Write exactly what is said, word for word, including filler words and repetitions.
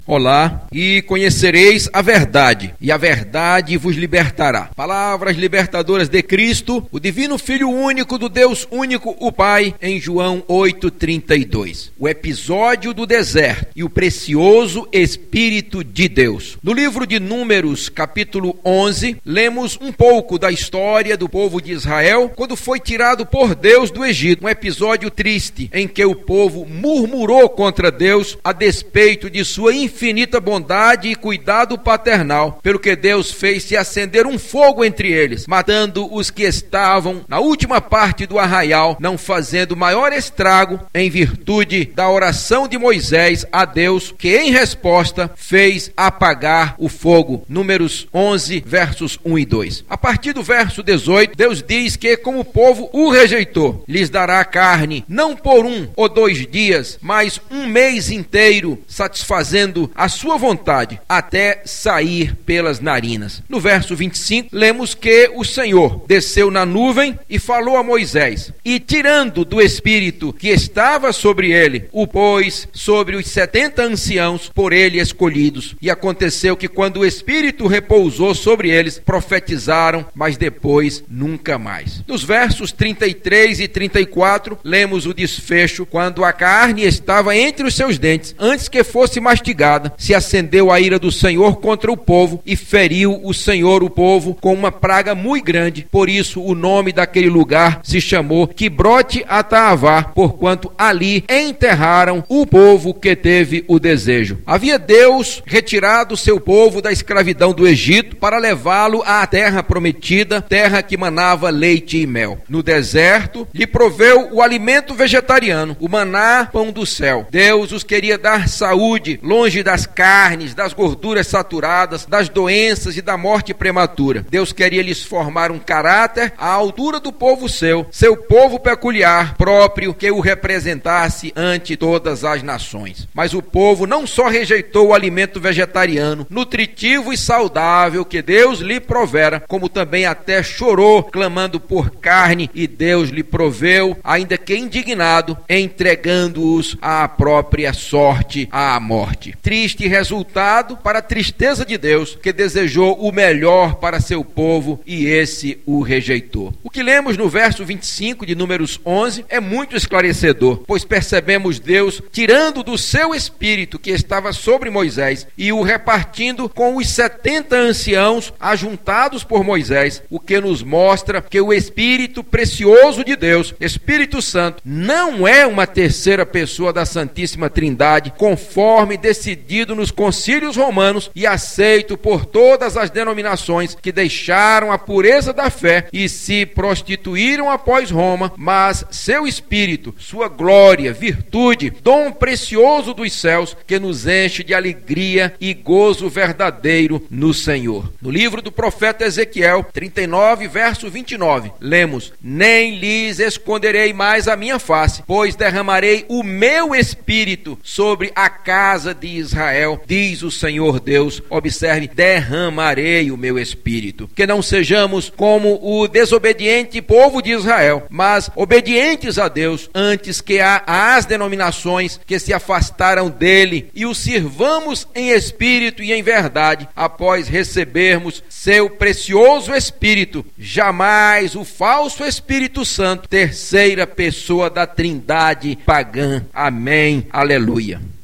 Olá, e conhecereis a verdade, e a verdade vos libertará. Palavras libertadoras de Cristo, o divino Filho único do Deus único, o Pai, em João oito, trinta e dois. O episódio do deserto e o precioso Espírito de Deus. No livro de Números, capítulo onze, lemos um pouco da história do povo de Israel quando foi tirado por Deus do Egito. Um episódio triste em que o povo murmurou contra Deus a despeito de sua infinita bondade e cuidado paternal, pelo que Deus fez se acender um fogo entre eles, matando os que estavam na última parte do arraial, não fazendo maior estrago, em virtude da oração de Moisés a Deus, que em resposta fez apagar o fogo. Números onze, versos um e dois. A partir do verso dezoito, Deus diz que, como o povo o rejeitou, lhes dará carne, não por um ou dois dias, mas um mês inteiro, satisfazendo a sua vontade, até sair pelas narinas. No verso vinte e cinco, lemos que o Senhor desceu na nuvem e falou a Moisés, e tirando do Espírito que estava sobre ele, o pôs sobre os setenta anciãos por ele escolhidos. E aconteceu que, quando o Espírito repousou sobre eles, profetizaram, mas depois nunca mais. Nos versos trinta e três e trinta e quatro, lemos o desfecho, quando a carne estava entre os seus dentes, antes que fosse mastigada, se acendeu a ira do Senhor contra o povo, e feriu o Senhor o povo com uma praga muito grande. Por isso o nome daquele lugar se chamou Quibrote Ataavá, porquanto ali enterraram o povo que teve o desejo. Havia Deus retirado seu povo da escravidão do Egito para levá-lo à terra prometida, terra que manava leite e mel. No deserto lhe proveu o alimento vegetariano, o maná, pão do céu. Deus os queria dar saúde, longe das carnes, das gorduras saturadas, das doenças e da morte prematura. Deus queria lhes formar um caráter à altura do povo seu, seu povo peculiar, próprio, que o representasse ante todas as nações. Mas o povo não só rejeitou o alimento vegetariano, nutritivo e saudável que Deus lhe provera, como também até chorou, clamando por carne, e Deus lhe proveu, ainda que indignado, entregando-os à própria sorte, à morte. Triste resultado para a tristeza de Deus, que desejou o melhor para seu povo, e esse o rejeitou. O que lemos no verso vinte e cinco de Números onze é muito esclarecedor, pois percebemos Deus tirando do seu espírito que estava sobre Moisés e o repartindo com os setenta anciãos ajuntados por Moisés, o que nos mostra que o Espírito precioso de Deus, Espírito Santo, não é uma terceira pessoa da Santíssima Trindade, conforme decidido nos concílios romanos e aceito por todas as denominações que deixaram a pureza da fé e se prostituíram após Roma, mas seu Espírito, sua glória, virtude, dom precioso dos céus, que nos enche de alegria e gozo verdadeiro no Senhor. No livro do profeta Ezequiel, trinta e nove, verso vinte e nove, lemos: nem lhes esconderei mais a minha face, pois derramarei o meu Espírito sobre a casa de Israel, diz o Senhor Deus. Observe, derramarei o meu Espírito. Que não sejamos como o desobediente povo de Israel, mas obedientes a Deus, antes que a, as denominações que se afastaram dele, e o sirvamos em espírito e em verdade, após recebermos seu precioso Espírito, jamais o falso Espírito Santo, terceira pessoa da Trindade pagã. Amém. Aleluia.